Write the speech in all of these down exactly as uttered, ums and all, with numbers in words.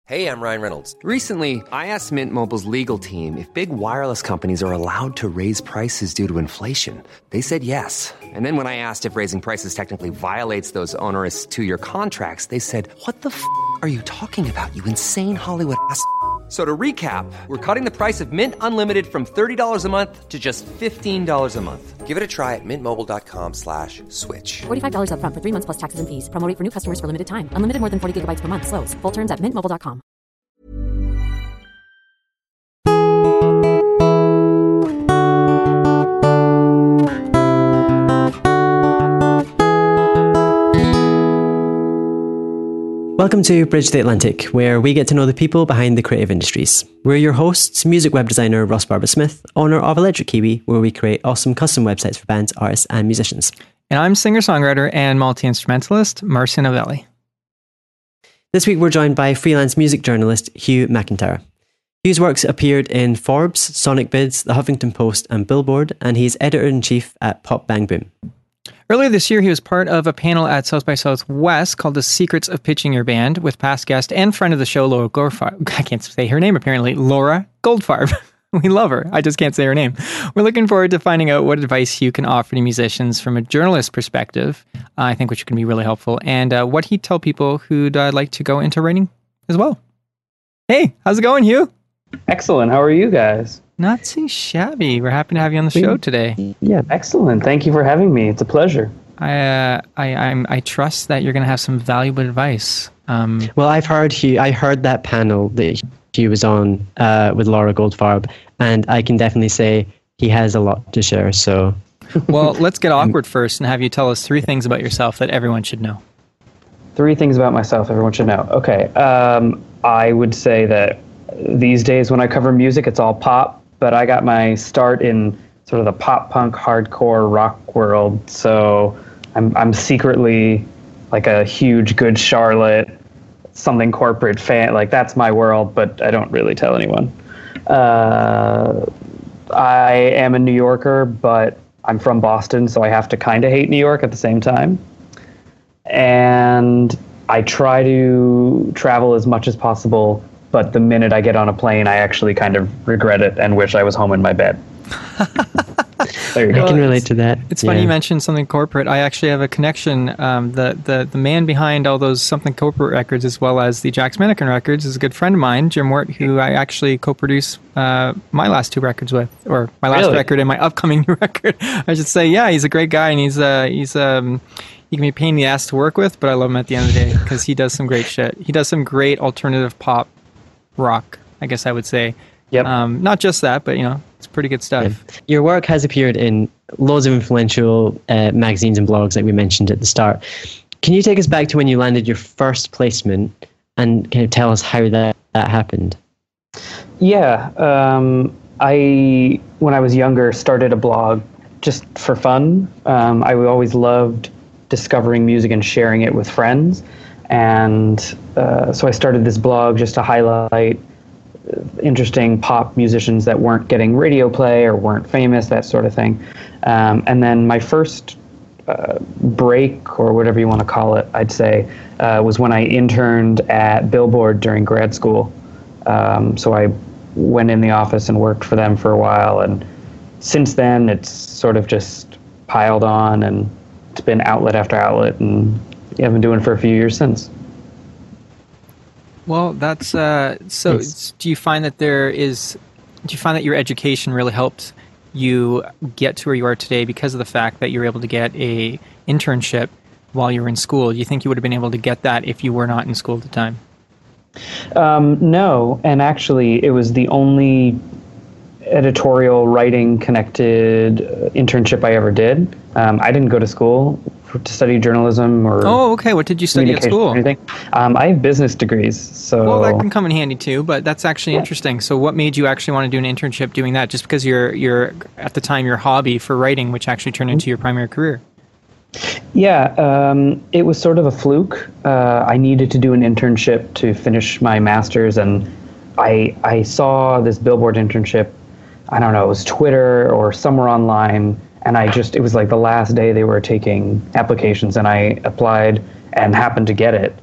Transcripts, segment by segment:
Hey, I'm Ryan Reynolds. Recently, I asked Mint Mobile's legal team if big wireless companies are allowed to raise prices due to inflation. They said yes. And then when I asked if raising prices technically violates those onerous two-year contracts, they said, what the f*** are you talking about, you insane Hollywood ass f- So to recap, we're cutting the price of Mint Unlimited from thirty dollars a month to just fifteen dollars a month. Give it a try at mintmobile.com slash switch. forty-five dollars up front for three months plus taxes and fees. Promo rate for new customers for limited time. Unlimited more than forty gigabytes per month. Slows full terms at mint mobile dot com. Welcome to Bridge the Atlantic, where we get to know the people behind the creative industries. We're your hosts, music web designer Ross Barber-Smith, owner of Electric Kiwi, where we create awesome custom websites for bands, artists, and musicians. And I'm singer-songwriter and multi-instrumentalist Marcia Novelli. This week we're joined by freelance music journalist Hugh McIntyre. Hugh's works appeared in Forbes, Sonic Bids, The Huffington Post, and Billboard, and he's editor-in-chief at Pop Bang Boom. Earlier this year, he was part of a panel at South by Southwest called The Secrets of Pitching Your Band with past guest and friend of the show, Laura Goldfarb. I can't say her name, apparently. Laura Goldfarb. We love her. I just can't say her name. We're looking forward to finding out what advice Hugh can offer to musicians from a journalist perspective, uh, I think, which can be really helpful, and uh, what he'd tell people who'd uh, like to go into writing as well. Hey, how's it going, Hugh? Excellent. How are you guys? Not too shabby. We're happy to have you on the show today. Yeah, excellent. Thank you for having me. It's a pleasure. I uh, I I'm, I trust that you're going to have some valuable advice. Um, well, I've heard Hugh. I heard that panel that Hugh was on uh, with Laura Goldfarb, and I can definitely say he has a lot to share. So, well, let's get awkward first and have you tell us three things about yourself that everyone should know. Three things about myself everyone should know. Okay, um, I would say that these days when I cover music, it's all pop. But I got my start in sort of the pop punk hardcore rock world, so I'm I'm secretly like a huge Good Charlotte, something corporate fan. Like that's my world, but I don't really tell anyone. Uh, I am a New Yorker, but I'm from Boston, so I have to kind of hate New York at the same time. And I try to travel as much as possible. But the minute I get on a plane, I actually kind of regret it and wish I was home in my bed. There you go. I can relate to that. It's yeah. funny you mentioned Something Corporate. I actually have a connection. Um, the, the the man behind all those Something Corporate records, as well as the Jax Mannequin records, is a good friend of mine, Jim Wirt, who I actually co-produce uh, my last two records with, or my last Really? record and my upcoming new record. I should say, yeah, he's a great guy, and he's uh, he's um, he can be a pain in the ass to work with, but I love him at the end of the day because he does some great shit. He does some great alternative pop rock, I guess I would say. Yep. Um, not just that, but, you know, it's pretty good stuff. Yeah. Your work has appeared in loads of influential uh, magazines and blogs, like we mentioned at the start. Can you take us back to when you landed your first placement and kind of tell us how that, that happened? Yeah. Um, I, when I was younger, started a blog just for fun. Um, I always loved discovering music and sharing it with friends. And uh, so I started this blog just to highlight interesting pop musicians that weren't getting radio play or weren't famous, that sort of thing. Um, and then my first uh, break, or whatever you want to call it, I'd say, uh, was when I interned at Billboard during grad school. Um, so I went in the office and worked for them for a while. And since then, it's sort of just piled on, and it's been outlet after outlet, and yeah, I've been doing it for a few years since. Well, that's uh, so. Yes. Do you find that there is? Do you find that your education really helped you get to where you are today because of the fact that you were able to get a internship while you were in school? Do you think you would have been able to get that if you were not in school at the time? Um, no, and actually, it was the only editorial writing connected internship I ever did. Um, I didn't go to school for, to study journalism or oh, okay. What did you study at school? Or anything. Um, I have business degrees, so well, that can come in handy too. But that's actually yeah. interesting. So, what made you actually want to do an internship doing that? Just because you're you're at the time your hobby for writing, which actually turned into your primary career. Yeah, um, it was sort of a fluke. Uh, I needed to do an internship to finish my master's, and I I saw this Billboard internship. I don't know, it was Twitter or somewhere online, and I just, it was like the last day they were taking applications, and I applied and happened to get it.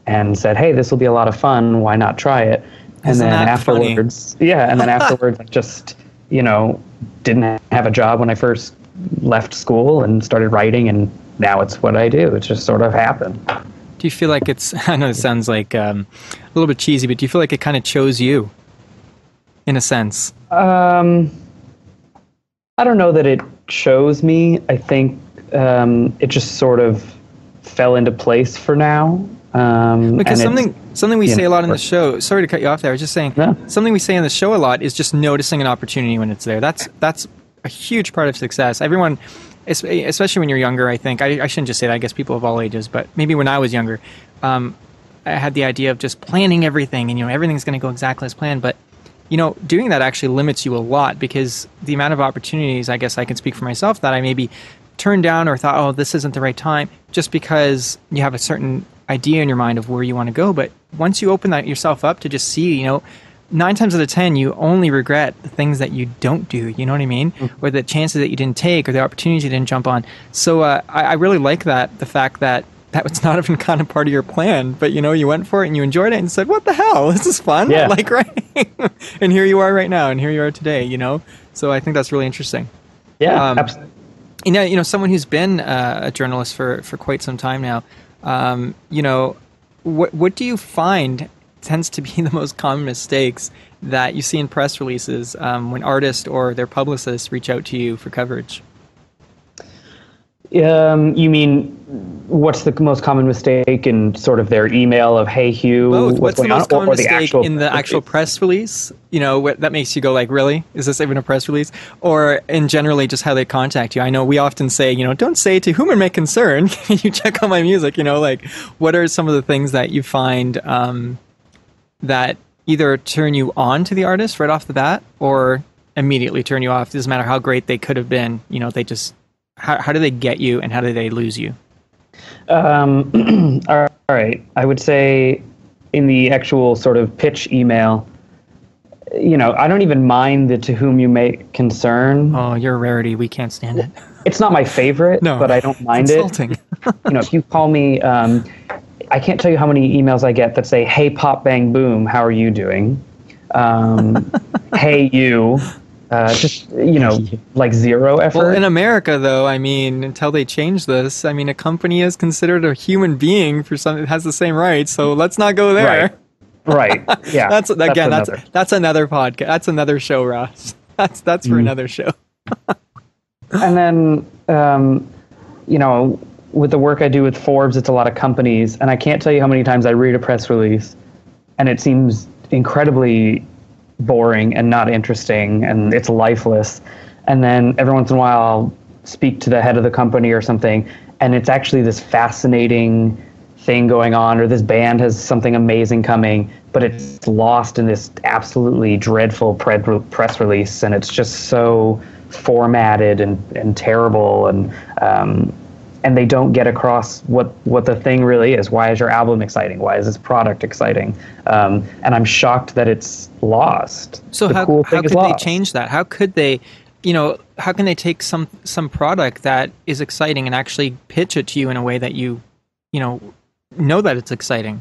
and said, hey, this will be a lot of fun. Why not try it? And Isn't then that afterwards, funny? yeah, and then afterwards, I just, you know, didn't have a job when I first left school and started writing, and now it's what I do. It just sort of happened. Do you feel like it's, I know it sounds like um, a little bit cheesy, but do you feel like it kind of chose you, in a sense? Um, I don't know that it chose me. I think um, it just sort of fell into place for now. Um, because something something we say know, a lot in the show, sorry to cut you off there, I was just saying, no. something we say in the show a lot is just noticing an opportunity when it's there. That's that's a huge part of success. Everyone, especially when you're younger, I think, I, I shouldn't just say that, I guess people of all ages, but maybe when I was younger, um, I had the idea of just planning everything and, you know, everything's going to go exactly as planned. But, you know, doing that actually limits you a lot, because the amount of opportunities, I guess I can speak for myself, that I maybe turned down or thought, oh, this isn't the right time, just because you have a certain idea in your mind of where you want to go. But once you open that yourself up to just see, you know, nine times out of ten, you only regret the things that you don't do, you know what I mean? Mm-hmm. Or the chances that you didn't take, or the opportunities you didn't jump on. So uh, I, I really like that, the fact that that was not even kind of part of your plan, but, you know, you went for it and you enjoyed it and said, what the hell? This is fun. Yeah. I like writing. And here you are right now, and here you are today, you know? So I think that's really interesting. Yeah, um, absolutely. You know, you know, someone who's been uh, a journalist for, for quite some time now, um, you know, what what do you find tends to be the most common mistakes that you see in press releases um, when artists or their publicists reach out to you for coverage? Um, you mean, what's the most common mistake in sort of their email of, hey, Hugh, Both. what's, What's the most on? common or, or the mistake actual in the actual press release? You know, what, that makes you go like, really? Is this even a press release? Or in generally just how they contact you? I know we often say, you know, don't say to whom it may concern, can you check out my music? You know, like, what are some of the things that you find um, that either turn you on to the artist right off the bat, or immediately turn you off? It doesn't matter how great they could have been, you know, they just... How how do they get you, and how do they lose you? Um, all right. I would say in the actual sort of pitch email, you know, I don't even mind the to whom you may concern. Oh, you're a rarity. We can't stand it. It's not my favorite, no, but I don't mind it's insulting. it. You know, if you call me, um, I can't tell you how many emails I get that say, hey, Pop Bang Boom, how are you doing? Um, hey, you. Uh, just, you know, like zero effort. Well, in America, though, I mean, until they change this, I mean, a company is considered a human being for something that has the same rights. So let's not go there. Right. Right. Yeah. that's again, that's that's that's another podcast. That's another show, Ross. That's that's for mm. another show. And then, um, you know, with the work I do with Forbes, it's a lot of companies, and I can't tell you how many times I read a press release, and it seems incredibly boring and not interesting, and it's lifeless. And then every once in a while I'll speak to the head of the company or something, and it's actually this fascinating thing going on, or this band has something amazing coming, but it's lost in this absolutely dreadful press release, and it's just so formatted and, and terrible, and um, and they don't get across what, what the thing really is. Why is your album exciting? Why is this product exciting? Um, and I'm shocked that it's lost. So the how, cool how thing could is lost. they change that? How could they, you know, how can they take some, some product that is exciting and actually pitch it to you in a way that you, you know, know that it's exciting?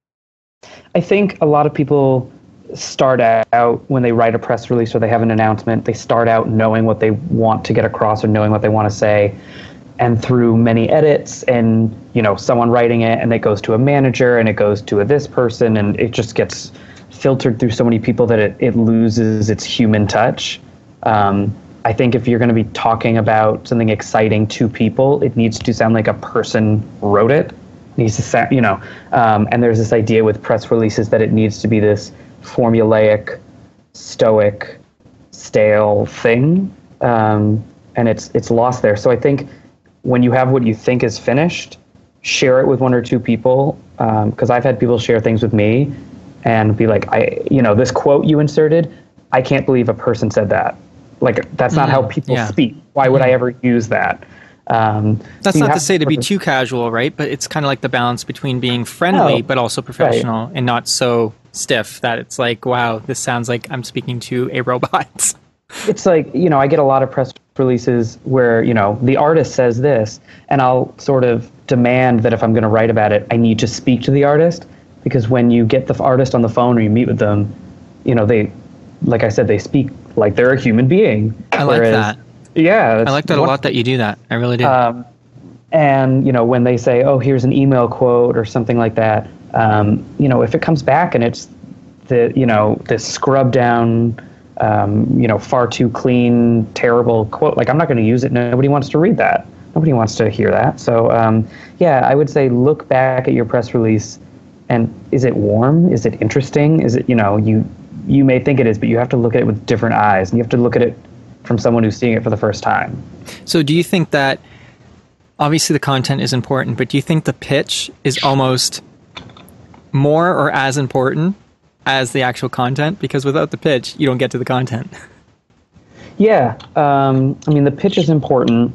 I think a lot of people start out when they write a press release or they have an announcement, they start out knowing what they want to get across or knowing what they want to say. And through many edits and, you know, someone writing it, and it goes to a manager and it goes to a this person, and it just gets filtered through so many people that it, it loses its human touch. Um, I think if you're going to be talking about something exciting to people, it needs to sound like a person wrote it. It needs to sound, you know, um, and there's this idea with press releases that it needs to be this formulaic, stoic, stale thing. Um, and it's it's lost there. So I think when you have what you think is finished, share it with one or two people. Because um, I've had people share things with me and be like, I, you know, this quote you inserted, I can't believe a person said that. Like, that's not mm, how people yeah. speak. Why would mm. I ever use that? Um, that's so not to say to be too casual, right? But it's kind of like the balance between being friendly, oh, but also professional, right. and not so stiff that it's like, wow, this sounds like I'm speaking to a robot. It's like, you know, I get a lot of press releases where, you know, the artist says this, and I'll sort of demand that if I'm going to write about it, I need to speak to the artist. because when you get the artist on the phone or you meet with them, you know, they, like I said, they speak like they're a human being. I like Whereas, that. Yeah. I like that a lot that you do that. I really do. Um, and, you know, when they say, oh, here's an email quote or something like that, um, you know, if it comes back and it's the, you know, this scrub down, um, you know, far too clean, terrible quote, like I'm not going to use it. Nobody wants to read that. Nobody wants to hear that. So, um, yeah, I would say look back at your press release and is it warm? Is it interesting? Is it, you know, you, you may think it is, but you have to look at it with different eyes and you have to look at it from someone who's seeing it for the first time. So do you think that, obviously the content is important, but do you think the pitch is almost more or as important as the actual content? Because without the pitch, you don't get to the content. Yeah. Um, I mean, the pitch is important.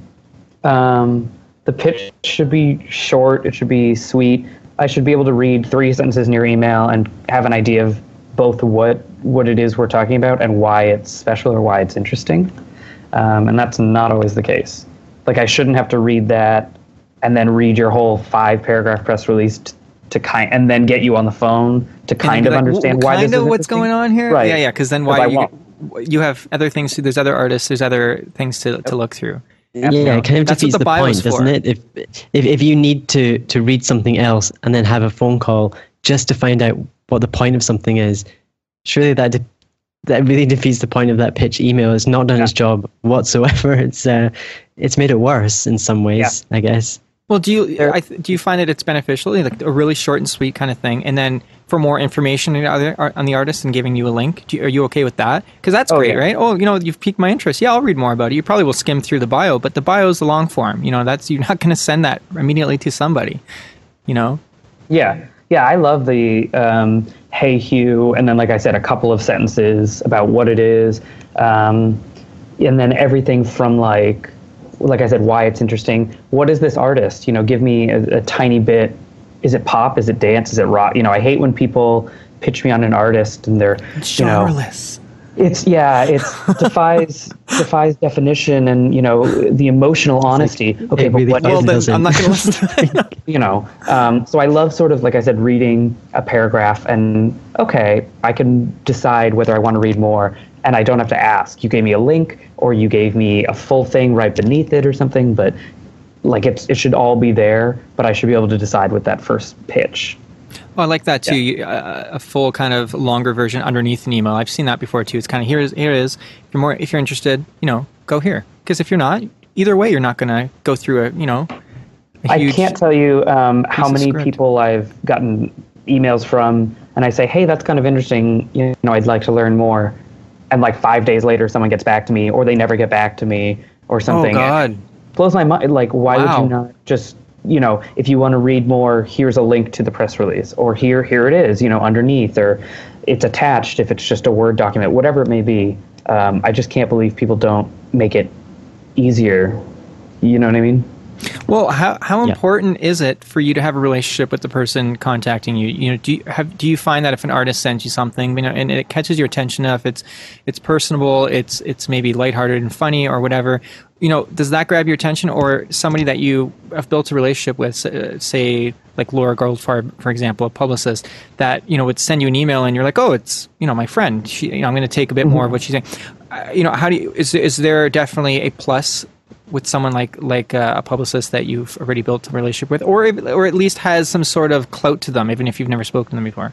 Um, the pitch should be short. It should be sweet. I should be able to read three sentences in your email and have an idea of both what, what it is we're talking about and why it's special or why it's interesting. Um, and that's not always the case. Like I shouldn't have to read that and then read your whole five paragraph press release t- to kind and then get you on the phone to kind of like, understand well, why kind this of is what's going on here. Right. Yeah, yeah. Because then why you, you have other things. To, there's other artists. There's other things to to look through. Yeah, You know, it kind of that's defeats what the, the bio point, is doesn't for. it? If, if if you need to to read something else and then have a phone call just to find out what the point of something is, surely that de- that really defeats the point of that pitch email. It's not done Yeah. its job whatsoever. It's uh, it's made it worse in some ways, I guess. Well, do you There- I th- do you find that it's beneficial, like a really short and sweet kind of thing, and then for more information on the other- on the artist and giving you a link? Do you, are you okay with that? Because that's Oh, great, yeah. right? Oh, you know, you've piqued my interest. Yeah, I'll read more about it. You probably will skim through the bio, but the bio is the long form. You know, that's you're not going to send that immediately to somebody. You know. Yeah. Yeah, I love the um, hey Hugh, and then like I said, a couple of sentences about what it is, um, and then everything from like, like I said, why it's interesting. What is this artist? You know, give me a, a tiny bit. Is it pop? Is it dance? Is it rock? You know, I hate when people pitch me on an artist and they're, you know, Genreless. it's yeah, it's defies defies definition and you know the emotional honesty. Okay, it but really what doesn't. Well, then doesn't. I'm not going to listen to that. you know, um, so I love sort of, like I said, reading a paragraph and, okay, I can decide whether I want to read more and I don't have to ask. You gave me a link or you gave me a full thing right beneath it or something, but like it's, it should all be there, but I should be able to decide with that first pitch. Well, I like that too. You, uh, a full kind of longer version underneath an email. I've seen that before too. It's kind of here is here it is. If you're more, if you're interested, you know, go here. Because if you're not, either way, you're not going to go through a, you know. a I huge- can't tell you um, how piece of many script. people I've gotten emails from, and I say, hey, that's kind of interesting. You know, I'd like to learn more. And like five days later, someone gets back to me, or they never get back to me, or Oh something. God. It blows my mind. Like, why Wow. would you not just, you know, if you want to read more, here's a link to the press release, or here, here it is, you know, underneath, or it's attached if it's just a Word document, whatever it may be. Um, I just can't believe people don't make it easier. You know what I mean? Well, how how Yeah. important is it for you to have a relationship with the person contacting you? You know, do you have do you find that if an artist sends you something, you know, and it catches your attention enough, it's it's personable, it's it's maybe lighthearted and funny or whatever, you know, does that grab your attention? Or somebody that you have built a relationship with, uh, say like Laura Goldfarb, for example, a publicist that, you know, would send you an email and you're like, oh, it's, you know, my friend. She, you know, I'm going to take a bit more of what she's saying. Uh, you know, how do you, is is there definitely a plus with someone like like uh, a publicist that you've already built a relationship with, or if- or at least has some sort of clout to them, even if you've never spoken to them before?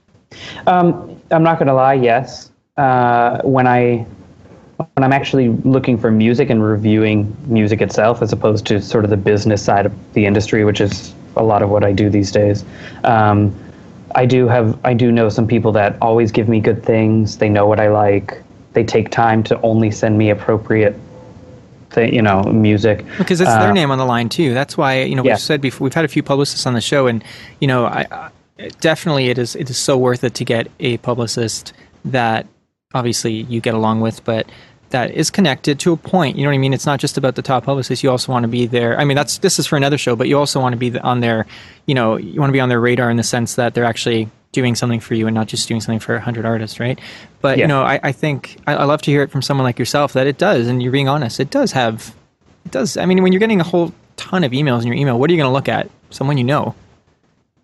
Um, I'm not going to lie. Yes, uh, when I when I'm actually looking for music and reviewing music itself, as opposed to sort of the business side of the industry, which is a lot of what I do these days. Um, I do have I do know some people that always give me good things. They know what I like. They take time to only send me appropriate, th- you know, music. Because it's their Uh, name on the line too. That's why, you know, Yeah. we've said before, we've had a few publicists on the show, and you know, I, I definitely it is it is so worth it to get a publicist that obviously you get along with, but that is connected to a point. You know what I mean? It's not just about the top publicist. You also want to be there. I mean, that's this is for another show, but you also want to be on their, you know, you want to be on their radar in the sense that they're actually doing something for you and not just doing something for a hundred artists, right? But Yeah. you know, I, I think I, I love to hear it from someone like yourself that it does, and you're being honest. It does have, it does. I mean, when you're getting a whole ton of emails in your email, what are you going to look at? Someone you know.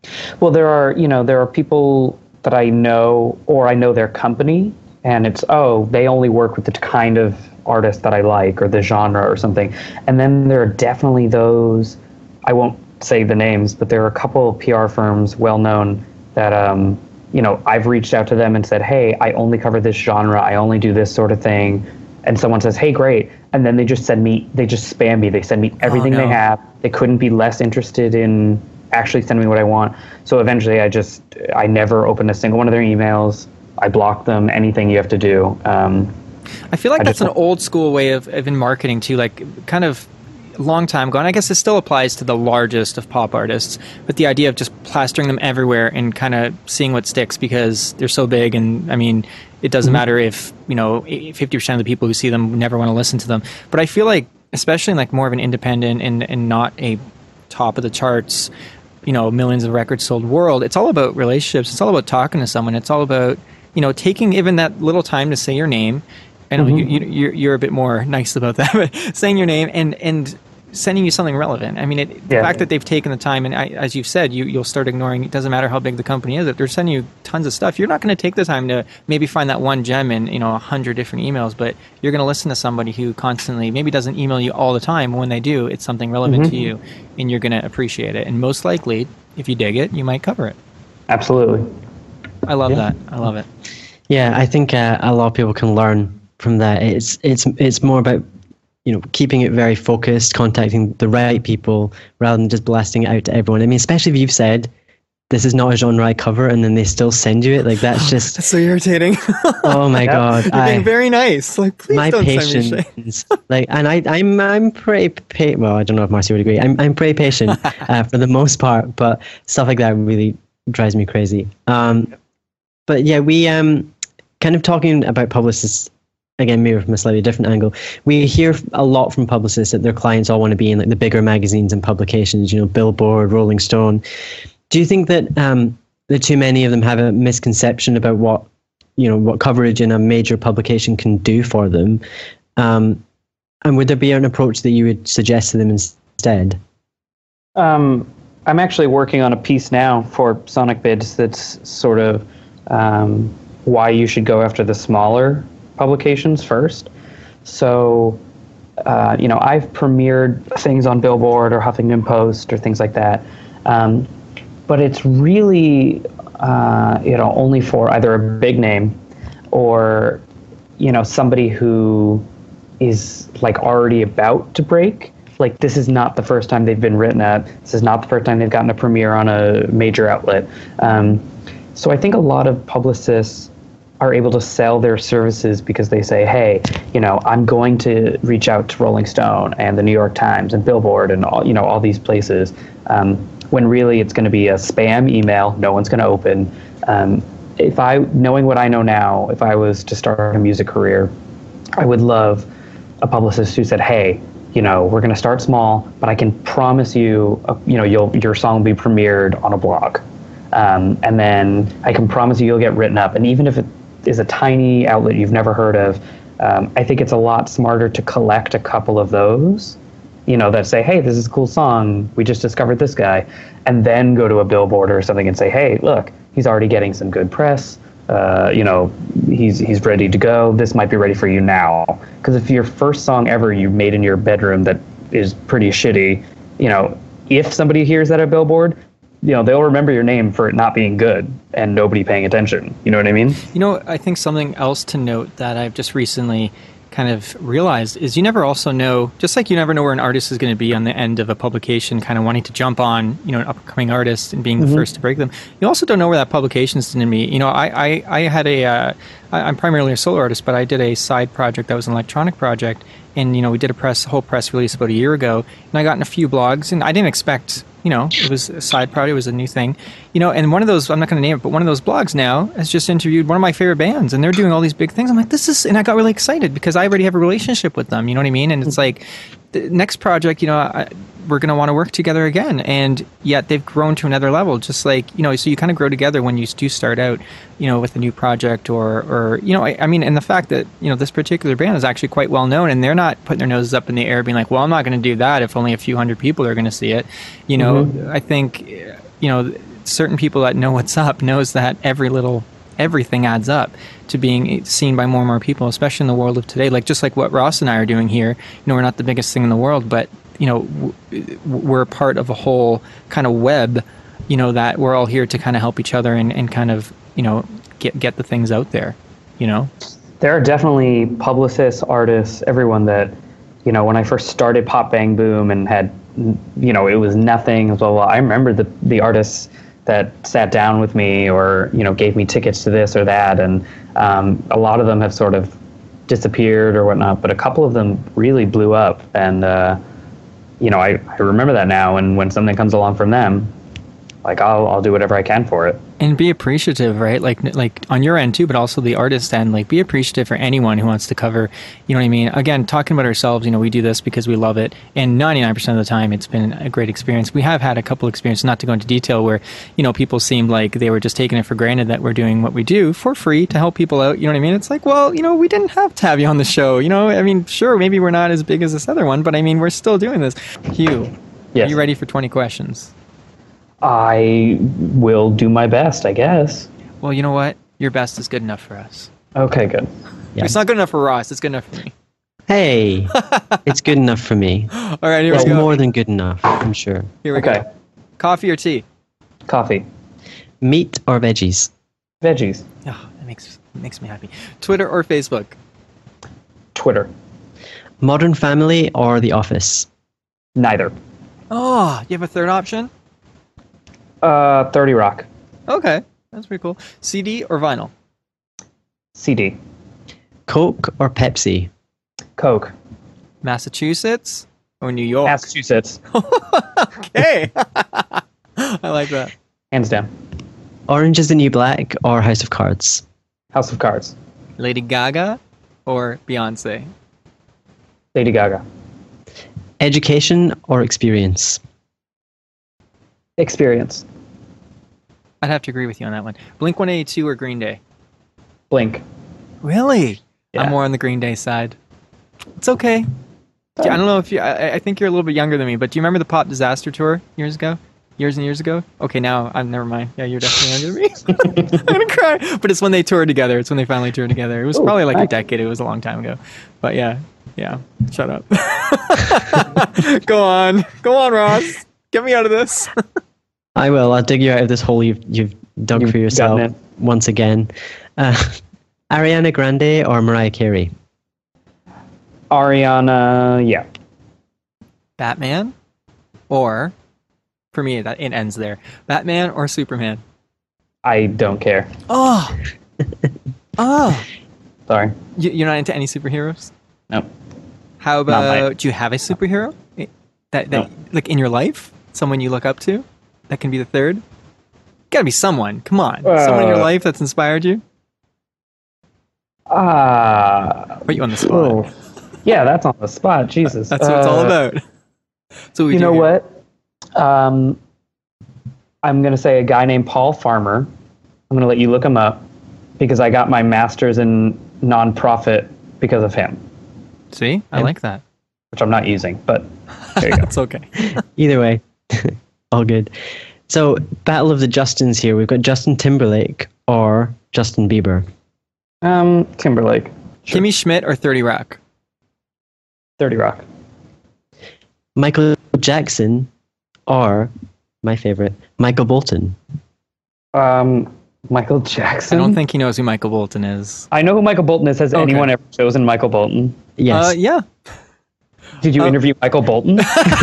Well, there are, you know, there are people that I know, or I know their company, and it's, oh, they only work with the kind of artist that I like, or the genre or something. And then there are definitely those, I won't say the names, but there are a couple of P R firms well known that, um, you know, I've reached out to them and said, hey, I only cover this genre, I only do this sort of thing. And someone says, hey, great. And then they just send me, they just spam me. They send me everything oh, no. they have. They couldn't be less interested in actually sending me what I want. So eventually I just, I never opened a single one of their emails. I block them, anything you have to do. Um, I feel like I that's just, an old school way of, of in marketing too, like kind of a long time ago. And I guess it still applies to the largest of pop artists, but the idea of just plastering them everywhere and kind of seeing what sticks because they're so big. And I mean, it doesn't mm-hmm. matter if, you know, fifty percent of the people who see them never want to listen to them. But I feel like, especially in like more of an independent and, and not a top of the charts, you know, millions of records sold world, it's all about relationships. It's all about talking to someone. It's all about, you know, taking even that little time to say your name. I know mm-hmm. you, you, you're, you're a bit more nice about that, but saying your name and, and sending you something relevant. I mean, it, the yeah. fact that they've taken the time, and I, as you've said, you, you'll start ignoring, it doesn't matter how big the company is, if they're sending you tons of stuff, you're not going to take the time to maybe find that one gem in, you know, a hundred different emails, but you're going to listen to somebody who constantly maybe doesn't email you all the time. When they do, it's something relevant mm-hmm. to you, and you're going to appreciate it. And most likely, if you dig it, you might cover it. Absolutely. I love yeah. that. I love it. Yeah, I think uh, a lot of people can learn from that. It's it's it's more about, you know, keeping it very focused, contacting the right people rather than just blasting it out to everyone. I mean, especially if you've said, this is not a genre I cover, and then they still send you it. Like, that's just... That's so irritating. Oh my God. You're I, being very nice. Like, please my don't patience, send me shit. like, and I, I'm, I'm pretty, pa- well, I don't know if Marcy would agree. I'm, I'm pretty patient uh, for the most part, but stuff like that really drives me crazy. Um, but yeah, we, um, kind of talking about publicists, again, maybe from a slightly different angle, we hear a lot from publicists that their clients all want to be in like the bigger magazines and publications, you know, Billboard, Rolling Stone. Do you think that um, the too many of them have a misconception about what, you know, what coverage in a major publication can do for them? Um, and would there be an approach that you would suggest to them instead? Um, I'm actually working on a piece now for Sonic Bids that's sort of um, why you should go after the smaller publications first. So, uh, you know, I've premiered things on Billboard or Huffington Post or things like that. Um, but it's really, uh, you know, only for either a big name or, you know, somebody who is like already about to break. Like, this is not the first time they've been written at. This is not the first time they've gotten a premiere on a major outlet. Um, so I think a lot of publicists are able to sell their services because they say, hey, you know, I'm going to reach out to Rolling Stone and the New York Times and Billboard and all, you know, all these places. Um, when really it's going to be a spam email no one's going to open. Um, if I, knowing what I know now, if I was to start a music career, I would love a publicist who said, hey, you know, we're going to start small, but I can promise you, uh, you know, you'll, your song will be premiered on a blog. Um, and then I can promise you you'll get written up. And even if it is a tiny outlet you've never heard of, um, I think it's a lot smarter to collect a couple of those, you know, that say, hey, this is a cool song, we just discovered this guy, and then go to a Billboard or something and say, hey, look, he's already getting some good press, uh, you know, he's he's ready to go, this might be ready for you now. Because if your first song ever you made in your bedroom that is pretty shitty, you know, if somebody hears that at Billboard, you know, they'll remember your name for it not being good and nobody paying attention. You know what I mean? You know, I think something else to note that I've just recently kind of realized is you never also know, just like you never know where an artist is going to be on the end of a publication, kind of wanting to jump on, you know, an upcoming artist and being mm-hmm. the first to break them. You also don't know where that publication is going to be. You know, I, I, I had a, uh, I, I'm primarily a solo artist, but I did a side project that was an electronic project. And, you know, we did a press, whole press release about a year ago, and I got in a few blogs, and I didn't expect, you know, it was a side project, it was a new thing, you know, and one of those, I'm not going to name it, but one of those blogs now has just interviewed one of my favorite bands, and they're doing all these big things. I'm like, this is, and I got really excited because I already have a relationship with them, you know what I mean? And it's like, the next project, you know, I, we're going to want to work together again, and yet they've grown to another level, just like, you know, so you kind of grow together when you do start out, you know, with a new project, or, or you know, I, I mean, and the fact that, you know, this particular band is actually quite well known, and they're not putting their noses up in the air being like, well, I'm not going to do that if only a few hundred people are going to see it, you know. Mm-hmm. I think, you know, certain people that know what's up knows that every little everything adds up to being seen by more and more people, especially in the world of today. Like just like what Ross and I are doing here. You know, we're not the biggest thing in the world, but you know, w- we're a part of a whole kind of web. You know, that we're all here to kind of help each other and, and kind of you know get get the things out there. You know, there are definitely publicists, artists, everyone that you know. When I first started Pop Bang Boom and had you know it was nothing. Blah, blah, I remember the the artists that sat down with me or, you know, gave me tickets to this or that. And um, a lot of them have sort of disappeared or whatnot, but a couple of them really blew up. And, uh, you know, I, I remember that now. And when something comes along from them, like, I'll I'll do whatever I can for it. And be appreciative, right? Like like on your end too, but also the artist end. Like be appreciative for anyone who wants to cover, you know what I mean? Again, talking about ourselves, you know, we do this because we love it. And ninety-nine percent of the time, it's been a great experience. We have had a couple experiences, not to go into detail, where, you know, people seemed like they were just taking it for granted that we're doing what we do for free to help people out. You know what I mean? It's like, well, you know, we didn't have to have you on the show. You know, I mean, sure, maybe we're not as big as this other one, but I mean, we're still doing this. Hugh, yes. Are you ready for twenty questions? I will do my best, I guess. Well, you know what? Your best is good enough for us. Okay, good. Yeah. It's not good enough for Ross. It's good enough for me. Hey, it's good enough for me. All right, here it's we go. More than good enough, I'm sure. Here we okay. go. Coffee or tea? Coffee. Meat or veggies? Veggies. Oh, that makes makes me happy. Twitter or Facebook? Twitter. Modern Family or The Office? Neither. Oh, you have a third option? Uh, thirty Rock. Okay, that's pretty cool. C D or vinyl? C D. Coke or Pepsi? Coke. Massachusetts or New York? Massachusetts. Okay. I like that. Hands down. Orange is the New Black or House of Cards? House of Cards. Lady Gaga or Beyonce? Lady Gaga. Education or experience? Experience. I'd have to agree with you on that one. Blink one eighty-two or Green Day? Blink. Really? Yeah. I'm more on the Green Day side. It's okay. I don't know if you... I, I think you're a little bit younger than me, but do you remember the Pop Disaster Tour years ago? Years and years ago? Okay, now, I'm never mind. Yeah, you're definitely younger than me. I'm going to cry. But it's when they toured together. It's when they finally toured together. It was Ooh, probably like nice. a decade. It was a long time ago. But yeah. Yeah. Shut up. Go on. Go on, Ross. Get me out of this. I will. I'll dig you out of this hole you've, you've dug You've for yourself gotten once again. Uh, Ariana Grande or Mariah Carey? Ariana, yeah. Batman or, for me, that it ends there. Batman or Superman? I don't care. Oh. Oh. Sorry. You, you're not into any superheroes? No. How Not mine. about, do you have a superhero that, that No. like in your life? Someone you look up to? That can be the third? Gotta be someone. Come on. Uh, someone in your life that's inspired you? Ah. Put you on the spot. oh. Yeah, that's on the spot. Jesus. That's what it's all Uh, about. So we You do know here. what? Um, I'm going to say a guy named Paul Farmer. I'm going to let you look him up because I got my master's in nonprofit because of him, See? I like that. which I'm not using, but there you go. It's okay. Either way, all good. So, Battle of the Justins here. We've got Justin Timberlake or Justin Bieber. Um, Timberlake. Sure. Kimmy Schmidt or thirty Rock? thirty Rock. Michael Jackson or, my favorite, Michael Bolton. Um, Michael I Jackson. don't think he knows who Michael Bolton is. I know who Michael Bolton is. Has Okay. anyone ever chosen Michael Bolton? Yes. Uh, yeah. Did you Oh. interview Michael Bolton?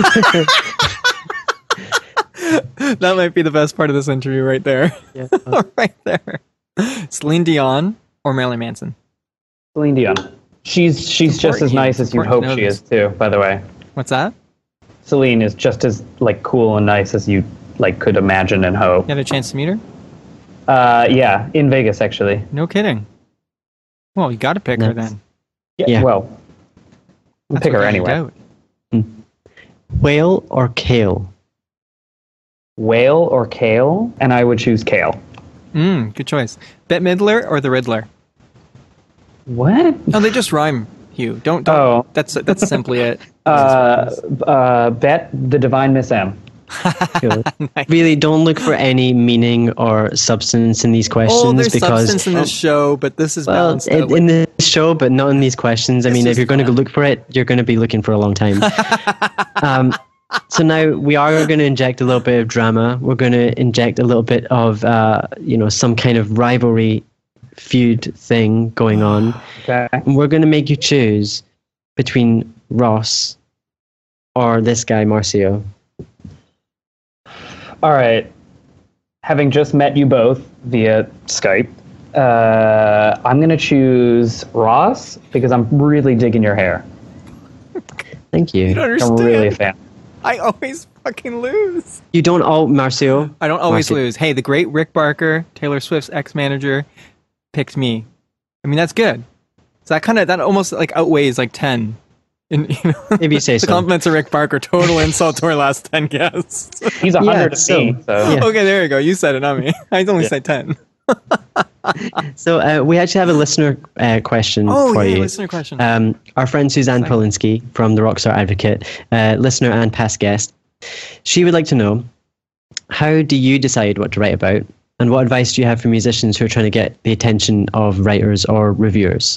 That might be the best part of this interview right there. Yeah. Right there. Celine Dion or Marilyn Manson? Celine Dion. She's she's just important, as Hugh. nice It's as you important to hope know she this. is too. By the way, What's that? Celine is just as like cool and nice as you like could imagine and hope. You had a chance to meet her? Uh, yeah, in Vegas actually. No kidding. Well, you got to pick her Nice. then. Yeah. Yeah. Well, we'll That's pick her without a anyway. doubt. Whale or Kale? Whale or Kale, and I would choose Kale. Mm, good choice. Bette Midler or the Riddler? What? No, they just rhyme, Hugh. Don't. don't Oh. That's that's simply it. Uh, uh, Bet the Divine Miss M. Cool. Nice. Really, don't look for any meaning or substance in these questions. Oh, there's because, substance in this show, but this is well, balanced in, out. in this show, but not in these questions. I It's mean, if just you're going to fun. look for it, you're going to be looking for a long time. um, so now we are going to inject a little bit of drama. We're going to inject a little bit of, uh, you know, some kind of rivalry feud thing going on. Okay. And we're going to make you choose between Ross or this guy, Marcio. All right. Having just met you both via Skype, uh, I'm going to choose Ross because I'm really digging your hair. Thank you. You don't I'm understand. really a fan. I always fucking lose. You don't all, Marcio. I don't always Marcio. lose. Hey, the great Rick Barker, Taylor Swift's ex-manager, picked me. I mean, that's good. So that kind of, that almost like outweighs like ten. In, you know, If you say the so. compliments of Rick Barker, total insult to our last ten guests. He's a Yeah, hundred to so- me. So yeah. Okay, there you go. You said it, not me. I only said ten. So uh, we actually have a listener uh, question Oh, for yeah, you. listener question. Um, our friend Suzanne Polinsky from the Rockstar Advocate, uh, listener and past guest, she would like to know, how do you decide what to write about? And what advice do you have for musicians who are trying to get the attention of writers or reviewers?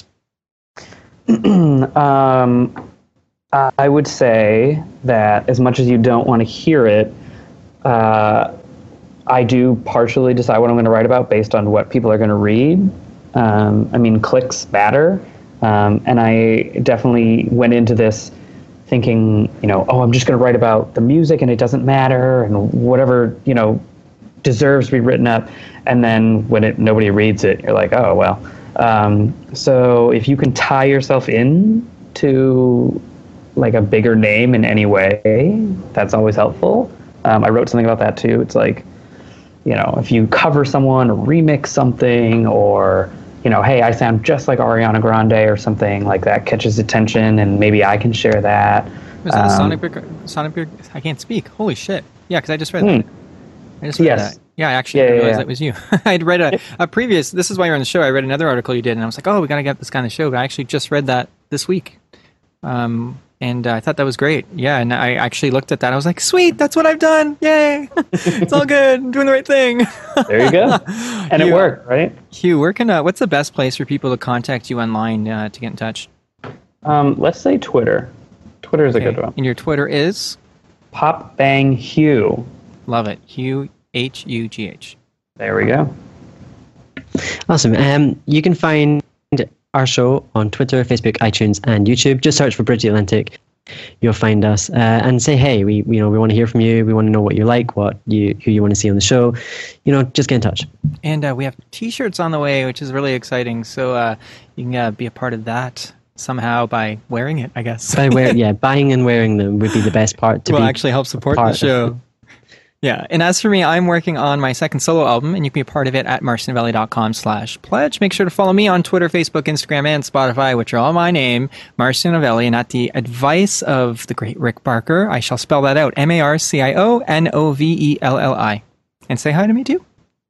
um, I would say that as much as you don't want to hear it, uh, I do partially decide what I'm going to write about based on what people are going to read. Um, I mean, clicks matter. Um, and I definitely went into this thinking, you know, oh, I'm just going to write about the music and it doesn't matter and whatever, you know, deserves to be written up. And then when it nobody reads it, you're like, oh, well. Um, so if you can tie yourself in to like a bigger name in any way, that's always helpful. Um, I wrote something about that too. It's like, you know, if you cover someone or remix something, or, you know, hey, I sound just like Ariana Grande or something like that catches attention and maybe I can share that. Was that Um, Sonic Beer? Sonic Beer? I can't speak. Holy shit. Yeah, because I just read Hmm. that. I just read Yes. that. Yeah, I actually Yeah, didn't yeah, realize yeah. that was you. I'd read a, a previous, this is why you're on the show, I read another article you did, and I was like, oh, we got to get this guy on the show, but I actually just read that this week. Um, and uh, I thought that was great. Yeah, and I actually looked at that. I was like, sweet, that's what I've done. Yay. It's all good. I'm doing the right thing. There you go. And You- it worked, right? Hugh, where can, uh, what's the best place for people to contact you online uh, to get in touch? Um, let's say Twitter. Twitter is a Okay. good one. And your Twitter is? Pop Bang Hugh. Love it. Hugh, H U G H. There we go. Awesome. Um, you can find our show on Twitter, Facebook, iTunes, and YouTube. Just search for Bridge the Atlantic. You'll find us uh, and say, hey, we we, you know we want to hear from you. We want to know what you like, what you who you want to see on the show. You know, just get in touch. And uh, we have T-shirts on the way, which is really exciting. So uh, you can uh, be a part of that somehow by wearing it, I guess. By wear, yeah, buying and wearing them would be the best part. To will be actually help support part the of. show. Yeah, and as for me, I'm working on my second solo album, and you can be a part of it at marcionvalley.com slash pledge. Make sure to follow me on Twitter, Facebook, Instagram, and Spotify, which are all my name, Marcio Novelli, and at the advice of the great Rick Barker, I shall spell that out, M A R C I O N O V E L L I. And say hi to me, too.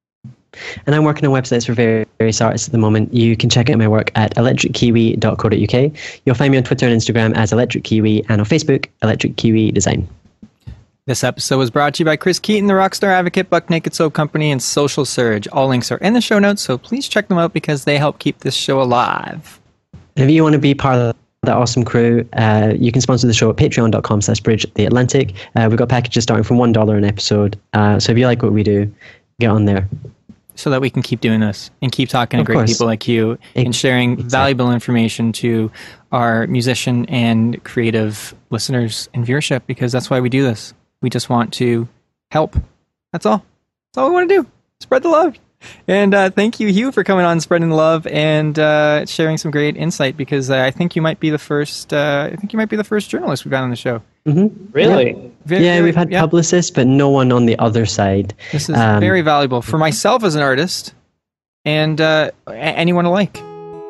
And I'm working on websites for various artists at the moment. You can check out my work at electric kiwi dot co dot U K. You'll find me on Twitter and Instagram as Electric Kiwi, and on Facebook, Electric Kiwi Design. This episode was brought to you by Chris Keaton, the Rockstar Advocate, Buck Naked Soap Company, and Social Surge. All links are in the show notes, so please check them out because they help keep this show alive. And if you want to be part of that awesome crew, uh, you can sponsor the show at patreon.com slash bridge the Atlantic. Uh, we've got packages starting from one dollar an episode. Uh, so if you like what we do, get on there. So that we can keep doing this and keep talking to Of great course. people like you and Ex- sharing exactly. valuable information to our musician and creative listeners and viewership, because that's why we do this. We just want to help. That's all. That's all we want to do. Spread the love. And uh, thank you, Hugh, for coming on, spreading the love and uh, sharing some great insight, because uh, I think you might be the first. Uh, I think you might be the first journalist we've got on the show. Mm-hmm. Really? Very, Yeah, very- we've had yeah. publicists, but no one on the other side. This is Um, very valuable for myself as an artist and uh, a- anyone alike.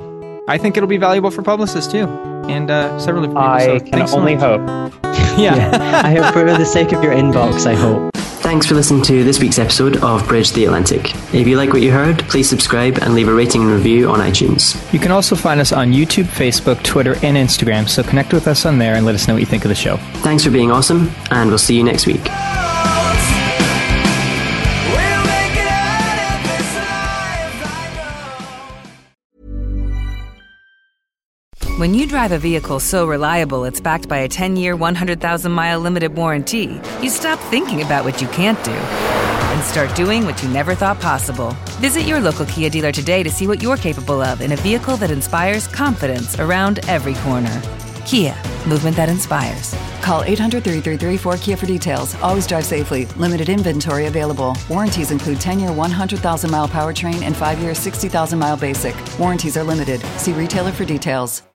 I think it'll be valuable for publicists too, and uh, several different people. I so can thanks so only much. hope. Yeah. Yeah, I hope for the sake of your inbox, I hope. Thanks for listening to this week's episode of Bridge the Atlantic. If you like what you heard, please subscribe and leave a rating and review on iTunes. You can also find us on YouTube, Facebook, Twitter, and Instagram, so connect with us on there and let us know what you think of the show. Thanks for being awesome, and we'll see you next week. Oh, When you drive a vehicle so reliable it's backed by a ten-year, one hundred thousand mile limited warranty, you stop thinking about what you can't do and start doing what you never thought possible. Visit your local Kia dealer today to see what you're capable of in a vehicle that inspires confidence around every corner. Kia, movement that inspires. Call eight hundred, three three three, four K I A for details. Always drive safely. Limited inventory available. Warranties include ten-year, one hundred thousand mile powertrain and five-year, sixty thousand mile basic. Warranties are limited. See retailer for details.